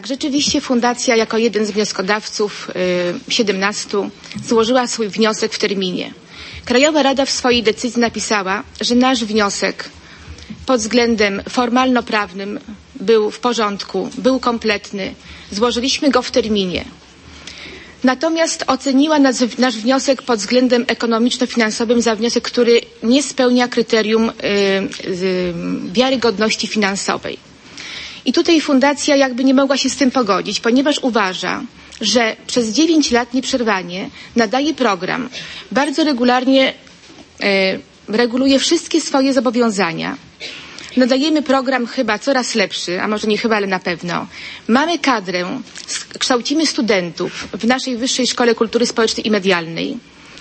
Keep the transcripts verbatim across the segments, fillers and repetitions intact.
Tak, rzeczywiście fundacja jako jeden z wnioskodawców siedemnastu złożyła swój wniosek w terminie. Krajowa Rada w swojej decyzji napisała, że nasz wniosek pod względem formalno-prawnym był w porządku, był kompletny. Złożyliśmy go w terminie. Natomiast oceniła nas, nasz wniosek pod względem ekonomiczno-finansowym za wniosek, który nie spełnia kryterium y, y, wiarygodności finansowej. I tutaj fundacja jakby nie mogła się z tym pogodzić, ponieważ uważa, że przez dziewięć lat nieprzerwanie nadaje program, bardzo regularnie e, reguluje wszystkie swoje zobowiązania. Nadajemy program chyba coraz lepszy, a może nie chyba, ale na pewno. Mamy kadrę, kształcimy studentów w naszej Wyższej Szkole Kultury Społecznej i Medialnej.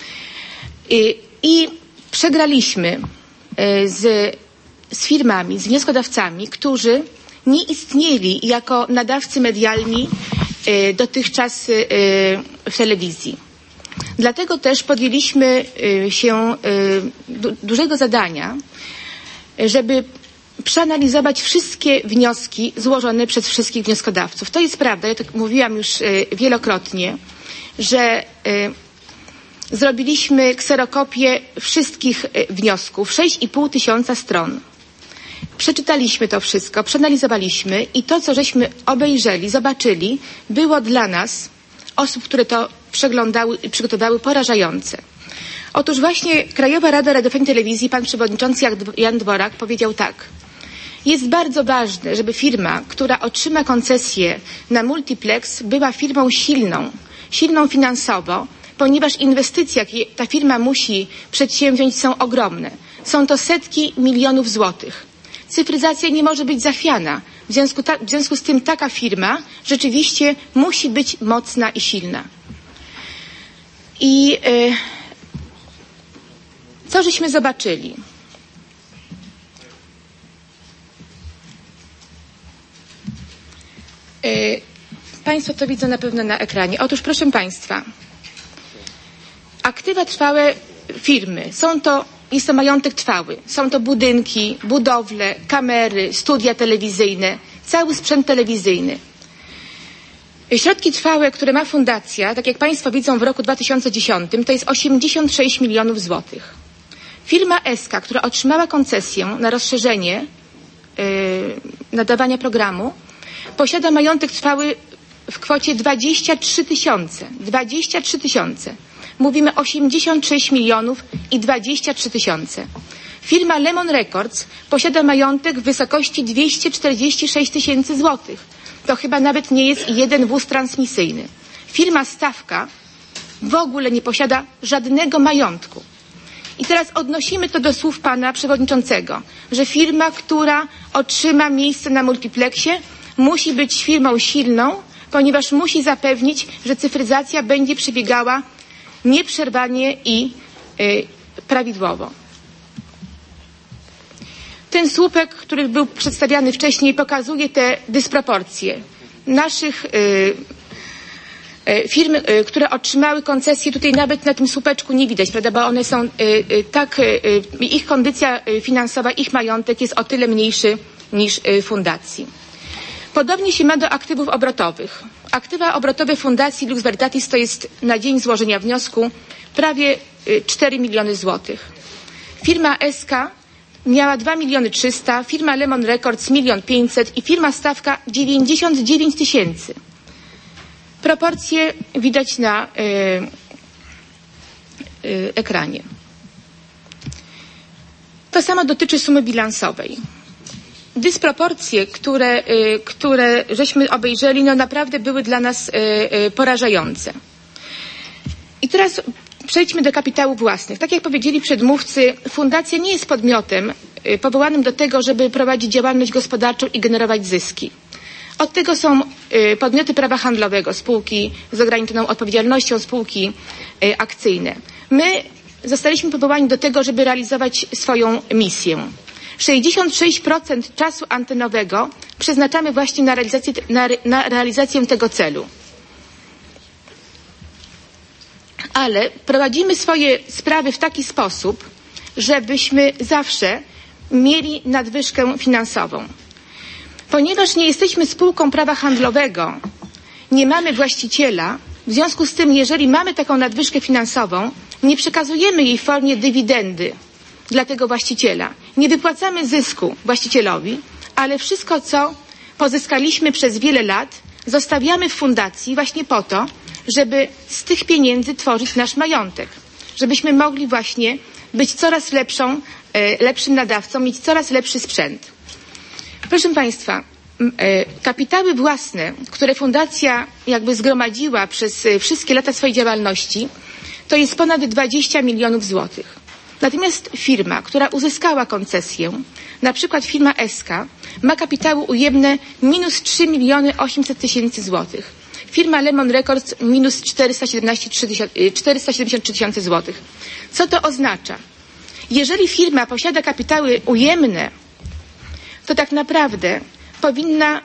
I, i przegraliśmy e, z, z firmami, z wnioskodawcami, którzy nie istnieli jako nadawcy medialni y, dotychczas y, w telewizji. Dlatego też podjęliśmy y, się y, du dużego zadania, żeby przeanalizować wszystkie wnioski złożone przez wszystkich wnioskodawców. To jest prawda, ja tak mówiłam już y, wielokrotnie, że y, zrobiliśmy kserokopię wszystkich y, wniosków, sześć i pół tysiąca stron. Przeczytaliśmy to wszystko, przeanalizowaliśmy i to, co żeśmy obejrzeli, zobaczyli, było dla nas, osób, które to przeglądały i przygotowały, porażające. Otóż właśnie Krajowa Rada Radiofonii i Telewizji, pan przewodniczący Jan Dworak powiedział tak. Jest bardzo ważne, żeby firma, która otrzyma koncesję na multiplex, była firmą silną, silną finansowo, ponieważ inwestycje, jakie ta firma musi przedsięwziąć, są ogromne. Są to setki milionów złotych. Cyfryzacja nie może być zachwiana. W związku, ta, w związku z tym taka firma rzeczywiście musi być mocna i silna. I y, co żeśmy zobaczyli? Y, Państwo to widzą na pewno na ekranie. Otóż proszę Państwa, aktywa trwałe firmy są to Jest to majątek trwały. Są to budynki, budowle, kamery, studia telewizyjne, cały sprzęt telewizyjny. Środki trwałe, które ma fundacja, tak jak Państwo widzą w roku dwa tysiące dziesiątym, to jest osiemdziesiąt sześć milionów złotych. Firma S K, która otrzymała koncesję na rozszerzenie yy, nadawania programu, posiada majątek trwały w kwocie dwadzieścia trzy tysiące. dwadzieścia trzy tysiące. Mówimy osiemdziesiąt sześć milionów i dwadzieścia trzy tysiące. Firma Lemon Records posiada majątek w wysokości dwieście czterdzieści sześć tysięcy złotych. To chyba nawet nie jest jeden wóz transmisyjny. Firma Stawka w ogóle nie posiada żadnego majątku. I teraz odnosimy to do słów pana przewodniczącego, że firma, która otrzyma miejsce na multiplexie, musi być firmą silną, ponieważ musi zapewnić, że cyfryzacja będzie przebiegała nieprzerwanie i y, prawidłowo. Ten słupek, który był przedstawiany wcześniej, pokazuje te dysproporcje naszych y, y, firm, y, które otrzymały koncesję. Tutaj nawet na tym słupeczku nie widać, prawda, bo one są y, y, tak, y, ich kondycja finansowa, ich majątek jest o tyle mniejszy niż y, fundacji. Podobnie się ma do aktywów obrotowych. Aktywa obrotowe Fundacji Lux Veritatis to jest na dzień złożenia wniosku prawie cztery miliony złotych. Firma S K miała dwa miliony trzysta, firma Lemon Records milion pięćset i firma Stawka dziewięćdziesiąt dziewięć tysięcy. Proporcje widać na y, y, ekranie. To samo dotyczy sumy bilansowej. Dysproporcje, które, y, które żeśmy obejrzeli, no naprawdę były dla nas y, y, porażające. I teraz przejdźmy do kapitałów własnych. Tak jak powiedzieli przedmówcy, fundacja nie jest podmiotem y, powołanym do tego, żeby prowadzić działalność gospodarczą i generować zyski. Od tego są y, podmioty prawa handlowego, spółki z ograniczoną odpowiedzialnością, spółki y, akcyjne. My zostaliśmy powołani do tego, żeby realizować swoją misję. sześćdziesiąt sześć procent czasu antenowego przeznaczamy właśnie na realizację, na, na realizację tego celu. Ale prowadzimy swoje sprawy w taki sposób, żebyśmy zawsze mieli nadwyżkę finansową. Ponieważ nie jesteśmy spółką prawa handlowego, nie mamy właściciela, w związku z tym, jeżeli mamy taką nadwyżkę finansową, nie przekazujemy jej w formie dywidendy dla tego właściciela. Nie wypłacamy zysku właścicielowi, ale wszystko, co pozyskaliśmy przez wiele lat, zostawiamy w fundacji właśnie po to, żeby z tych pieniędzy tworzyć nasz majątek. Żebyśmy mogli właśnie być coraz lepszą, lepszym nadawcą, mieć coraz lepszy sprzęt. Proszę Państwa, kapitały własne, które fundacja jakby zgromadziła przez wszystkie lata swojej działalności, to jest ponad dwadzieścia milionów złotych. Natomiast firma, która uzyskała koncesję, na przykład firma S K, ma kapitały ujemne minus trzy miliony osiemset tysięcy złotych. Firma Lemon Records minus czterysta siedemdziesiąt trzy tysiące złotych. Co to oznacza? Jeżeli firma posiada kapitały ujemne, to tak naprawdę powinna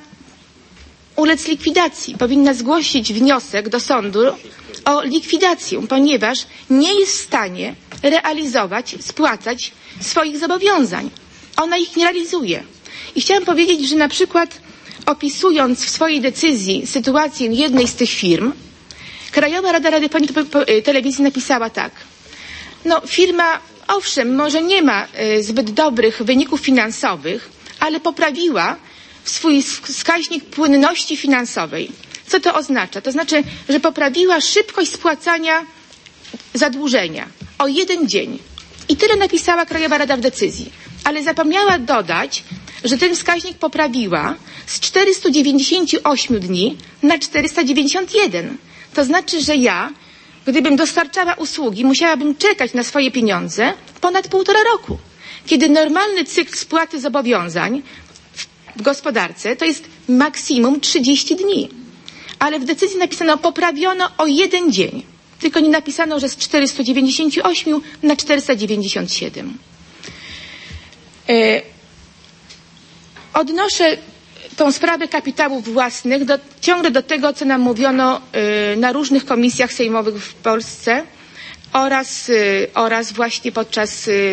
ulec likwidacji, powinna zgłosić wniosek do sądu o likwidację, ponieważ nie jest w stanie realizować, spłacać swoich zobowiązań. Ona ich nie realizuje. I chciałam powiedzieć, że na przykład opisując w swojej decyzji sytuację jednej z tych firm, Krajowa Rada Radiofonii i Telewizji napisała tak. No firma, owszem, może nie ma y, zbyt dobrych wyników finansowych, ale poprawiła swój wskaźnik płynności finansowej. Co to oznacza? To znaczy, że poprawiła szybkość spłacania zadłużenia o jeden dzień. I tyle napisała Krajowa Rada w decyzji. Ale zapomniała dodać, że ten wskaźnik poprawiła z czterystu dziewięćdziesięciu ośmiu dni na czterysta dziewięćdziesiąt jeden. To znaczy, że ja, gdybym dostarczała usługi, musiałabym czekać na swoje pieniądze ponad półtora roku. Kiedy normalny cykl spłaty zobowiązań w gospodarce to jest maksimum trzydzieści dni. Ale w decyzji napisano, poprawiono o jeden dzień. Tylko nie napisano, że z czterystu dziewięćdziesięciu ośmiu na czterysta dziewięćdziesiąt siedem. E, odnoszę tą sprawę kapitałów własnych do, ciągle do tego, co nam mówiono e, na różnych komisjach sejmowych w Polsce oraz, e, oraz właśnie podczas e,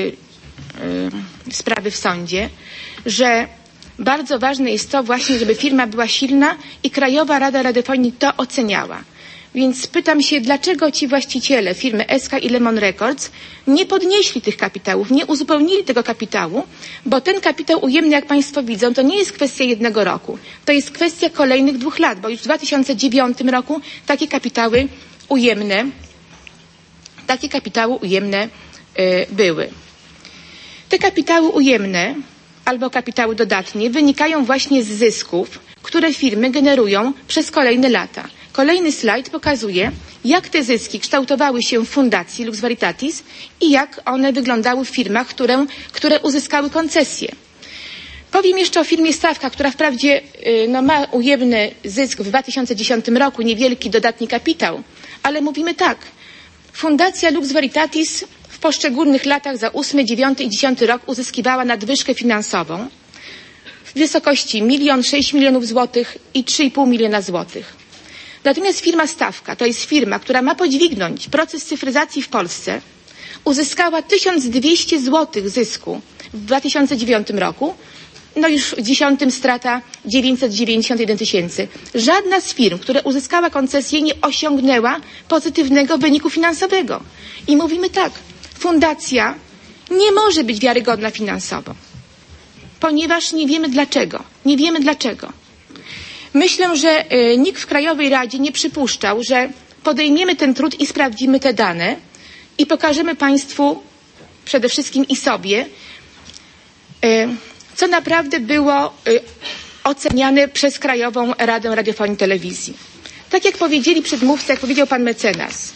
e, sprawy w sądzie, że bardzo ważne jest to właśnie, żeby firma była silna i Krajowa Rada Radiofonii to oceniała. Więc pytam się, dlaczego ci właściciele firmy S K i Lemon Records nie podnieśli tych kapitałów, nie uzupełnili tego kapitału, bo ten kapitał ujemny, jak Państwo widzą, to nie jest kwestia jednego roku. To jest kwestia kolejnych dwóch lat, bo już w dwa tysiące dziewiątym roku takie kapitały ujemne, takie kapitały ujemne y, były. Te kapitały ujemne albo kapitały dodatnie wynikają właśnie z zysków, które firmy generują przez kolejne lata. Kolejny slajd pokazuje, jak te zyski kształtowały się w fundacji Lux Veritatis i jak one wyglądały w firmach, które, które uzyskały koncesję. Powiem jeszcze o firmie Stawka, która wprawdzie no, ma ujemny zysk w dwa tysiące dziesiątym roku, niewielki dodatni kapitał, ale mówimy tak, Fundacja Lux Veritatis w poszczególnych latach za ósmy, dziewiąty i dziesiąty rok uzyskiwała nadwyżkę finansową w wysokości milion sześć milionów złotych i trzy i pół miliona złotych. Natomiast firma Stawka, to jest firma, która ma podźwignąć proces cyfryzacji w Polsce, uzyskała tysiąc dwieście złotych zysku w dwa tysiące dziewiątym roku, no już w dziesiątym strata dziewięćset dziewięćdziesiąt jeden tysięcy. Żadna z firm, która uzyskała koncesję, nie osiągnęła pozytywnego wyniku finansowego. I mówimy tak, fundacja nie może być wiarygodna finansowo, ponieważ nie wiemy dlaczego. Nie wiemy dlaczego. Myślę, że y, nikt w Krajowej Radzie nie przypuszczał, że podejmiemy ten trud i sprawdzimy te dane i pokażemy Państwu, przede wszystkim i sobie, y, co naprawdę było y, oceniane przez Krajową Radę Radiofonii i Telewizji. Tak jak powiedzieli przedmówcy, jak powiedział pan mecenas,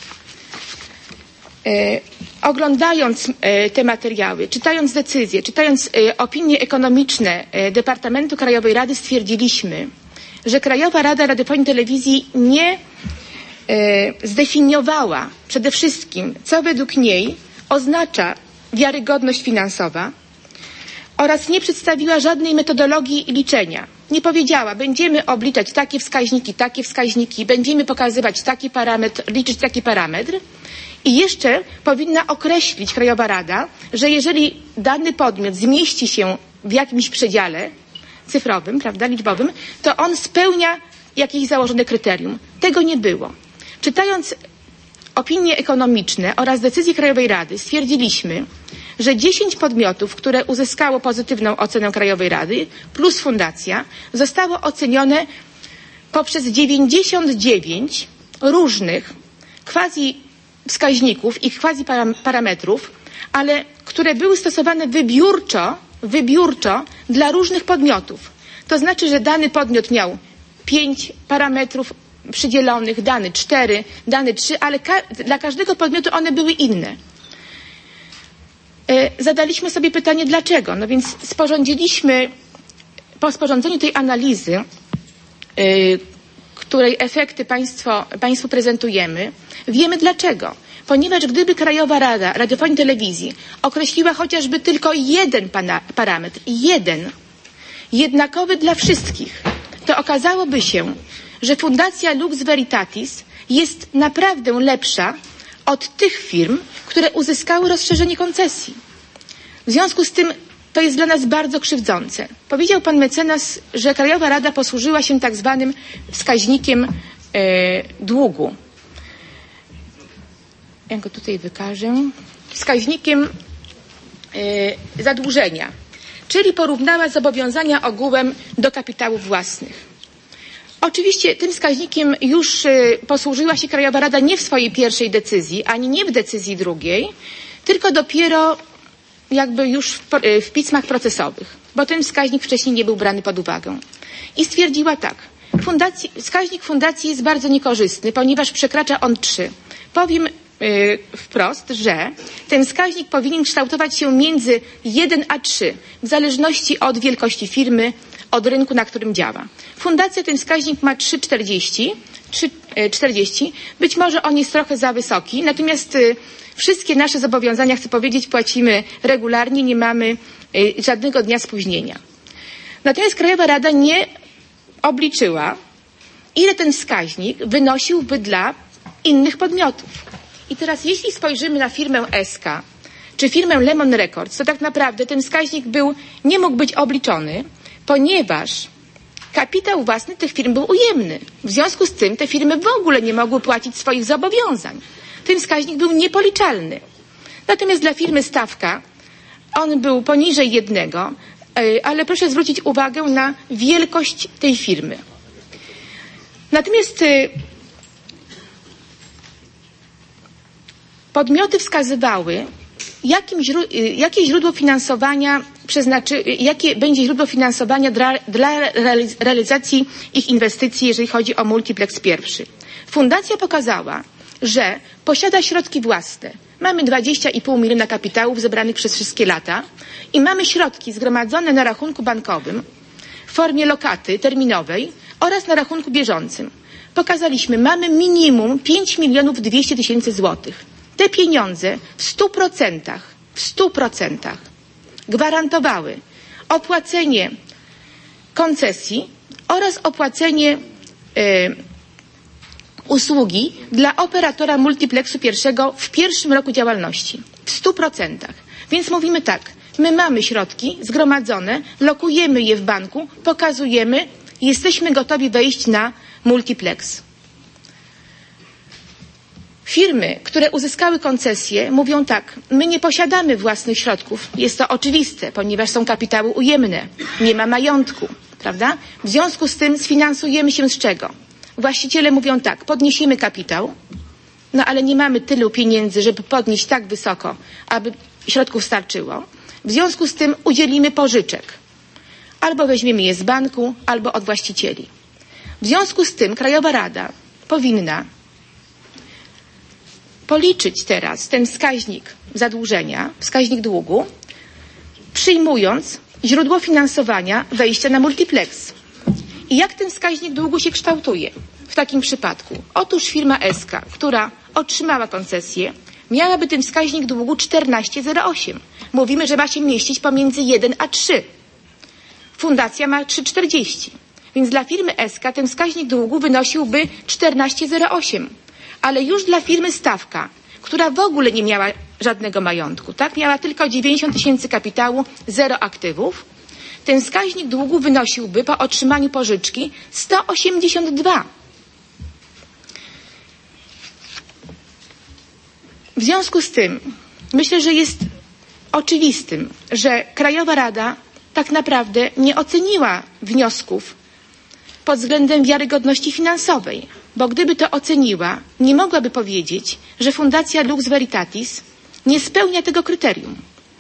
y, oglądając y, te materiały, czytając decyzje, czytając y, opinie ekonomiczne y, Departamentu Krajowej Rady, stwierdziliśmy, że Krajowa Rada Radiofonii i Telewizji nie e, zdefiniowała przede wszystkim, co według niej oznacza wiarygodność finansowa oraz nie przedstawiła żadnej metodologii liczenia. Nie powiedziała, będziemy obliczać takie wskaźniki, takie wskaźniki, będziemy pokazywać taki parametr, liczyć taki parametr i jeszcze powinna określić Krajowa Rada, że jeżeli dany podmiot zmieści się w jakimś przedziale, cyfrowym, prawda, liczbowym, to on spełnia jakieś założone kryterium. Tego nie było. Czytając opinie ekonomiczne oraz decyzje Krajowej Rady stwierdziliśmy, że dziesięć podmiotów, które uzyskało pozytywną ocenę Krajowej Rady plus fundacja, zostało ocenione poprzez dziewięćdziesiąt dziewięć różnych quasi wskaźników i quasi parametrów, ale które były stosowane wybiórczo, wybiórczo dla różnych podmiotów. To znaczy, że dany podmiot miał pięć parametrów przydzielonych, dany cztery, dany trzy, ale ka dla każdego podmiotu one były inne. E, zadaliśmy sobie pytanie, dlaczego? No więc sporządziliśmy, po sporządzeniu tej analizy, e, której efekty państwo, państwu prezentujemy, wiemy dlaczego. Ponieważ gdyby Krajowa Rada Radiofonii i Telewizji określiła chociażby tylko jeden parametr, jeden, jednakowy dla wszystkich, to okazałoby się, że Fundacja Lux Veritatis jest naprawdę lepsza od tych firm, które uzyskały rozszerzenie koncesji. W związku z tym to jest dla nas bardzo krzywdzące. Powiedział pan mecenas, że Krajowa Rada posłużyła się tak zwanym wskaźnikiem e, długu. Ja go tutaj wykażę. Wskaźnikiem e, zadłużenia, czyli porównała zobowiązania ogółem do kapitałów własnych. Oczywiście tym wskaźnikiem już y, posłużyła się Krajowa Rada nie w swojej pierwszej decyzji, ani nie w decyzji drugiej, tylko dopiero jakby już w, y, w pismach procesowych, bo ten wskaźnik wcześniej nie był brany pod uwagę. I stwierdziła tak, fundacji, wskaźnik fundacji jest bardzo niekorzystny, ponieważ przekracza on trzy. Powiem y, wprost, że ten wskaźnik powinien kształtować się między jeden a trzy, w zależności od wielkości firmy, od rynku, na którym działa. Fundacja ten wskaźnik ma trzy czterdzieści. Być może on jest trochę za wysoki, natomiast y, wszystkie nasze zobowiązania, chcę powiedzieć, płacimy regularnie, nie mamy y, żadnego dnia spóźnienia. Natomiast Krajowa Rada nie obliczyła, ile ten wskaźnik wynosiłby dla innych podmiotów. I teraz jeśli spojrzymy na firmę S K czy firmę Lemon Records, to tak naprawdę ten wskaźnik był, nie mógł być obliczony, ponieważ kapitał własny tych firm był ujemny. W związku z tym te firmy w ogóle nie mogły płacić swoich zobowiązań. Ten wskaźnik był niepoliczalny. Natomiast dla firmy Stawka on był poniżej jednego, ale proszę zwrócić uwagę na wielkość tej firmy. Natomiast podmioty wskazywały, jakim źród- jakie źródło finansowania przeznaczy, jakie będzie źródło finansowania dla, dla realizacji ich inwestycji, jeżeli chodzi o multiplex pierwszy. Fundacja pokazała, że posiada środki własne. Mamy dwadzieścia i pół miliona kapitałów zebranych przez wszystkie lata i mamy środki zgromadzone na rachunku bankowym w formie lokaty terminowej oraz na rachunku bieżącym. Pokazaliśmy, mamy minimum pięć milionów dwieście tysięcy złotych. Te pieniądze w stu procentach, w stu procentach gwarantowały opłacenie koncesji oraz opłacenie y, usługi dla operatora multiplexu pierwszego w pierwszym roku działalności. W stu procentach. Więc mówimy tak, my mamy środki zgromadzone, lokujemy je w banku, pokazujemy, jesteśmy gotowi wejść na multiplex. Firmy, które uzyskały koncesję, mówią tak, my nie posiadamy własnych środków. Jest to oczywiste, ponieważ są kapitały ujemne. Nie ma majątku, prawda? W związku z tym sfinansujemy się z czego? Właściciele mówią tak, podniesiemy kapitał, no ale nie mamy tylu pieniędzy, żeby podnieść tak wysoko, aby środków starczyło. W związku z tym udzielimy pożyczek. Albo weźmiemy je z banku, albo od właścicieli. W związku z tym Krajowa Rada powinna policzyć teraz ten wskaźnik zadłużenia, wskaźnik długu, przyjmując źródło finansowania wejścia na multiplex. I jak ten wskaźnik długu się kształtuje w takim przypadku? Otóż firma S K, która otrzymała koncesję, miałaby ten wskaźnik długu czternaście przecinek zero osiem. Mówimy, że ma się mieścić pomiędzy jeden a trzy. Fundacja ma trzy przecinek czterdzieści. Więc dla firmy S K ten wskaźnik długu wynosiłby czternaście przecinek zero osiem. Ale już dla firmy Stawka, która w ogóle nie miała żadnego majątku, tak? Miała tylko dziewięćdziesiąt tysięcy kapitału, zero aktywów, ten wskaźnik długu wynosiłby po otrzymaniu pożyczki sto osiemdziesiąt dwa. W związku z tym myślę, że jest oczywistym, że Krajowa Rada tak naprawdę nie oceniła wniosków pod względem wiarygodności finansowej, bo gdyby to oceniła, nie mogłaby powiedzieć, że Fundacja Lux Veritatis nie spełnia tego kryterium.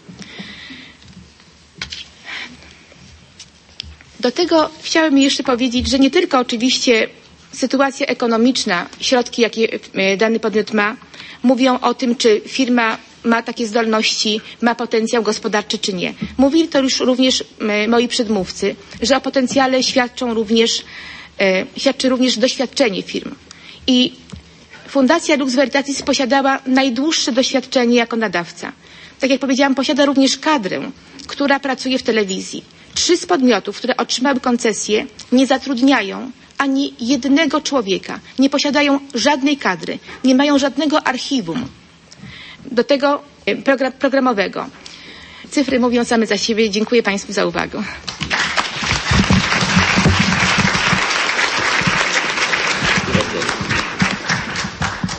Do tego chciałabym jeszcze powiedzieć, że nie tylko oczywiście sytuacja ekonomiczna, środki, jakie dany podmiot ma, mówią o tym, czy firma ma takie zdolności, ma potencjał gospodarczy, czy nie. Mówili to już również moi przedmówcy, że o potencjale świadczą również, e, świadczy również doświadczenie firm. I Fundacja Lux Veritatis posiadała najdłuższe doświadczenie jako nadawca. Tak jak powiedziałam, posiada również kadrę, która pracuje w telewizji. Trzy z podmiotów, które otrzymały koncesję, nie zatrudniają ani jednego człowieka, nie posiadają żadnej kadry, nie mają żadnego archiwum do tego program, programowego. Cyfry mówią same za siebie. Dziękuję Państwu za uwagę.